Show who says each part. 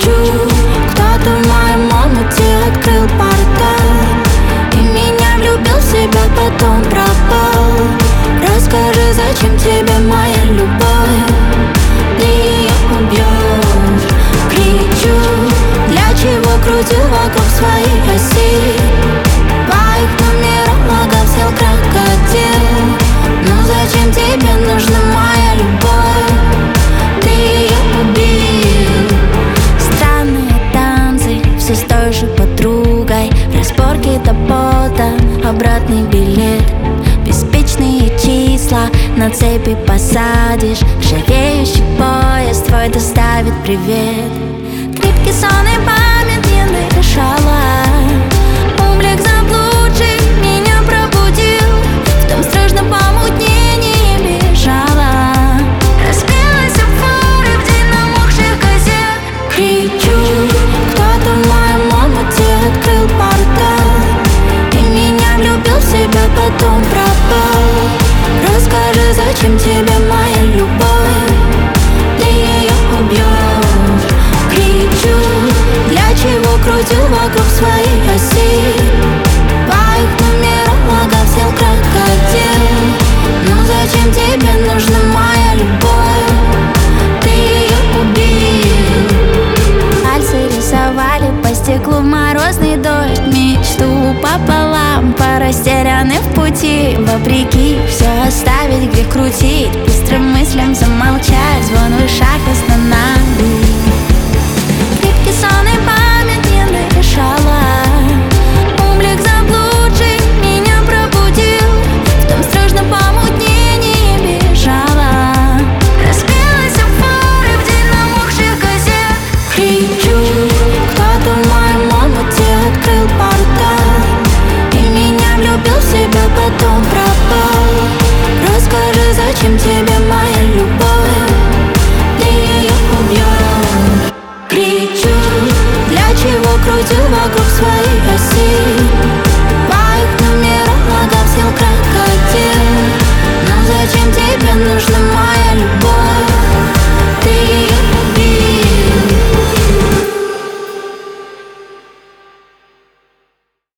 Speaker 1: Кричу, кто-то в моем омуте открыл портал и меня влюбил в себя, потом пропал. Расскажи, зачем тебе моя любовь? Ты ее убьешь. Кричу, для чего крутил вокруг своей оси? По их нумерологам сел крокодил. Ну зачем тебе нужна моя любовь? Ты ее убил. Странные танцы, все с той же подругой, разборки до пота, обратный билет. Беспечные числа на цепи посадишь, ржавеющий поезд твой доставит привет. Крепкий сон и память не дышала. Облик заблудший меня пробудил, в том страшном помутнении бежала. Разбилась об фары в день намокших газет. Кричу, кто-то в моем омуте открыл портал и меня влюбил в себя, потом пропал. Расскажи, зачем тебе моя любовь? Ты ее убьешь. Кричу, для чего крутил вокруг своей оси? По их нумерологам сел крокодил. Ну зачем тебе нужна моя любовь? Ты ее убил. Пальцы рисовали по стеклу морозный дождь, мечту пополам, по растерянным в пути. Вопреки все оставить, грех крутить, быстрым мыслям замолчать, звон в ушах остановить. Крепкий сон и память не дышала. Облик заблудший меня пробудил, в том страшном помутнении бежала. Разбилась об фары в день намокших газет. Кричу, кто-то в моем омуте открыл портал и меня влюбил в себя, потом пропал. Расскажи, зачем тебе моя